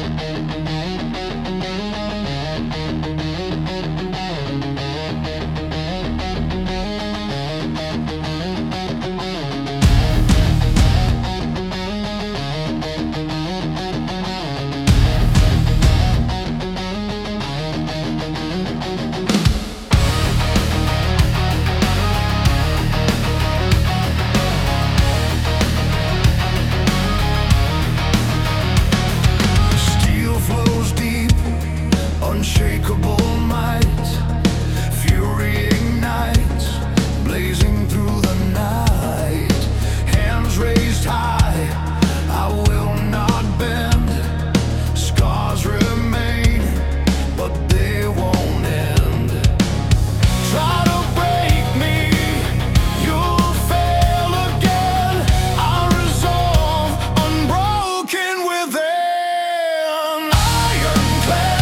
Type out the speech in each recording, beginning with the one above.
Unshakable might, fury ignites, blazing through the night. Hands raised high, I will not bend. Scars remain, but they won't end. Try to break me, you'll fail again. I resolve, unbroken within. Ironclad,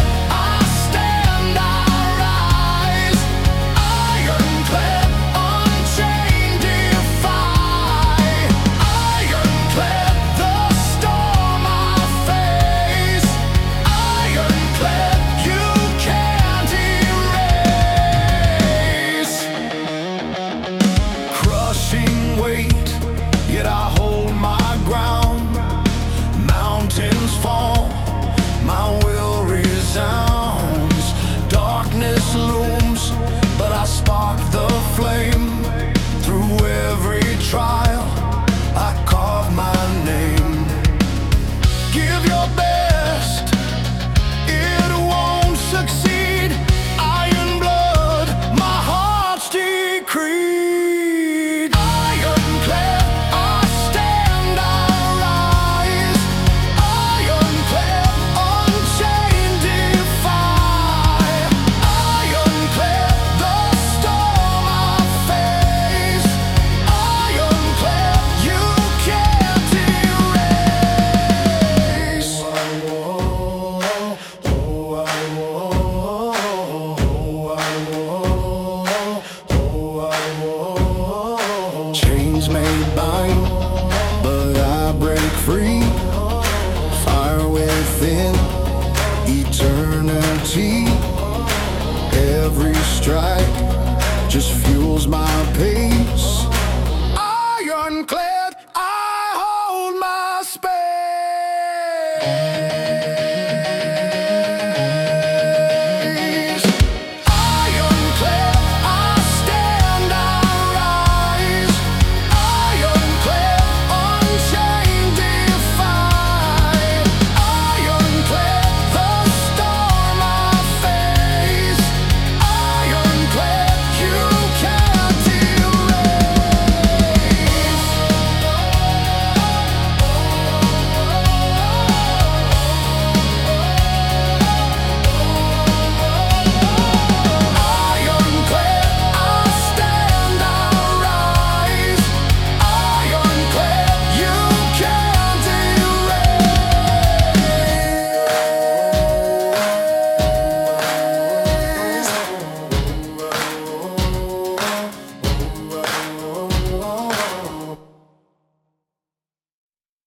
yet I hold my ground. Mountains fall, my will resounds. Darkness looms, but I spark the flame. Through every trial, I carve my name. Give your best, it won't succeed. Iron blood, my heart's decree. Chains may bind, but I break free. Fire within, eternity. Every strike just fuels my pace.